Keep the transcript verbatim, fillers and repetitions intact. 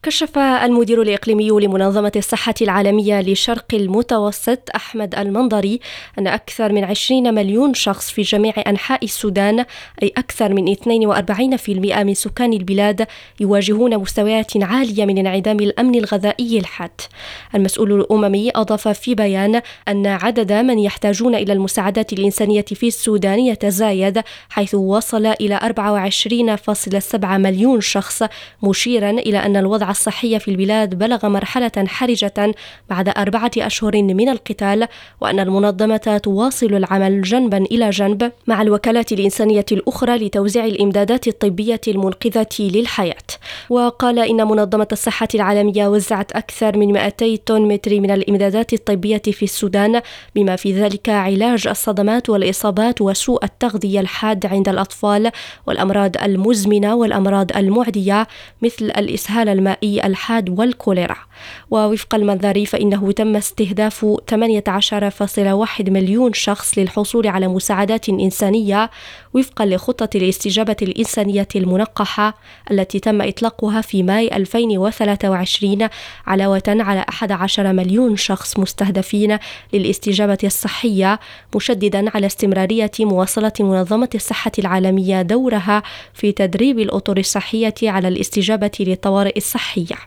كشف المدير الإقليمي لمنظمة الصحة العالمية لشرق المتوسط أحمد المنظري أن أكثر من عشرين مليون شخص في جميع أنحاء السودان، أي أكثر من اثنين وأربعين بالمئة من سكان البلاد، يواجهون مستويات عالية من انعدام الأمن الغذائي الحاد. المسؤول الأممي أضاف في بيان أن عدد من يحتاجون إلى المساعدات الإنسانية في السودان يتزايد، حيث وصل إلى أربعة وعشرين فاصلة سبعة مليون شخص، مشيرا إلى أن الوضع الصحي في البلاد بلغ مرحلة حرجة بعد أربعة أشهر من القتال، وأن المنظمة تواصل العمل جنبا إلى جنب مع الوكالات الإنسانية الأخرى لتوزيع الإمدادات الطبية المنقذة للحياة. وقال إن منظمة الصحة العالمية وزعت أكثر من مئتي طن متر من الإمدادات الطبية في السودان، بما في ذلك علاج الصدمات والإصابات وسوء التغذية الحاد عند الأطفال والأمراض المزمنة والأمراض المعدية مثل الإسهال المائي الحاد والكوليرا. ووفق المنظري فإنه تم استهداف ثمانية عشر فاصلة واحد مليون شخص للحصول على مساعدات إنسانية وفقا لخطة الاستجابة الإنسانية المنقحة التي تم إطلاقها في ماي ألفين وثلاثة وعشرين، علاوة على أحد عشر مليون شخص مستهدفين للاستجابة الصحية، مشددا على استمرارية مواصلة منظمة الصحة العالمية دورها في تدريب الأطر الصحية على الاستجابة للطوارئ الصحية.